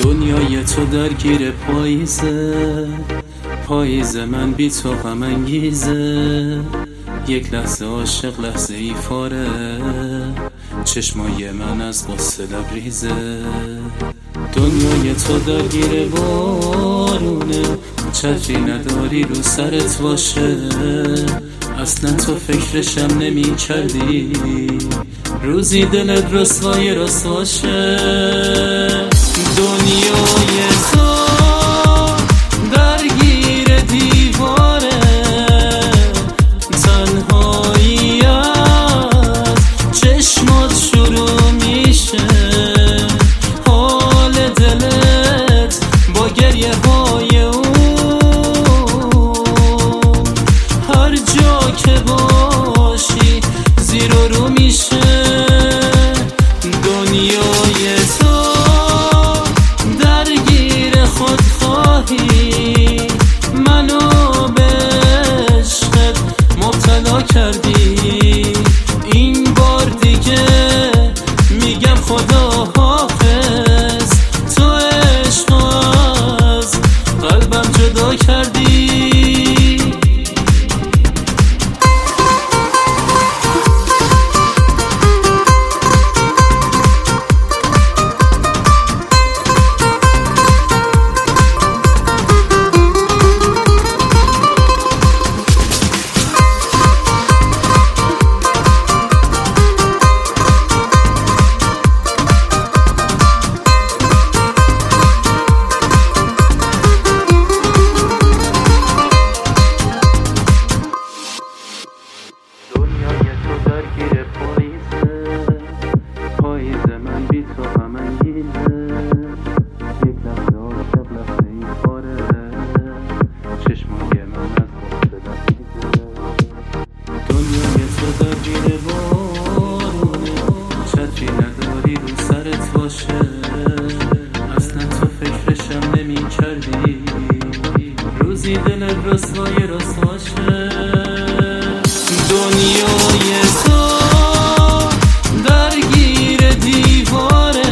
دنیای تو درگیر پاییزه من بی تو غم انگیزه. یک لحظه عاشق لحظه ای فاره، چشمای من از غصه لبریزه. دنیای تو درگیر بارونه، چتری نداری رو سرت باشه. اصلا تو فکرشم نمی کردی، روزی دلت رسوای باشه. دنیای تو درگیر دیواره، تنهایی از چشمات شروع میشه. حال دلت با گریه های هر جا که باشی زیر و رو میشه. دنیای تو درگیر خودخواهی، منو به عشقت مبتلا کردی. این بار دیگه میگم خدا حافظ، تو عشق از قلبم جدا کردی. پاییزه من بی تو غم انگیزه. یک لحظه عاشق لحظه ای فاره، چشمای من از غصه لبریزه. دنیای تو درگیر بارونه، چتری نداری رو سرت باشه. اصلا تو فکرشم نمی کردی، روزی دلت رسوای باشه. دنیای تو درگیر دیواره،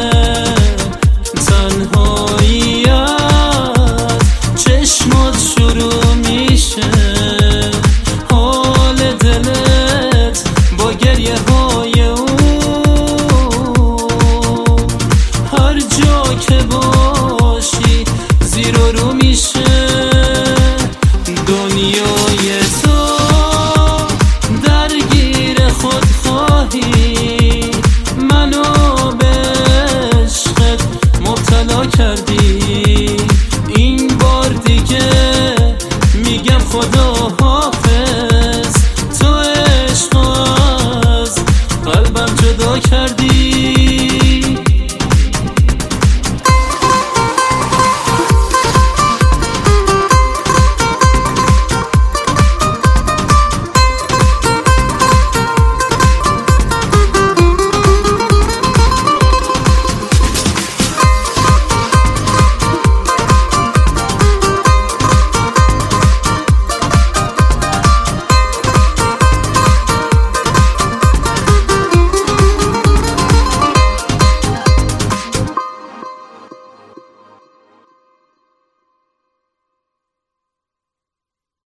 تنهایی از چشمات شروع میشه. حال دلت با گریه های هر جا که باشی زیر و رو میشه. دنیای تو درگیر خودخواهی، منو به عشقت مبتلا کردی.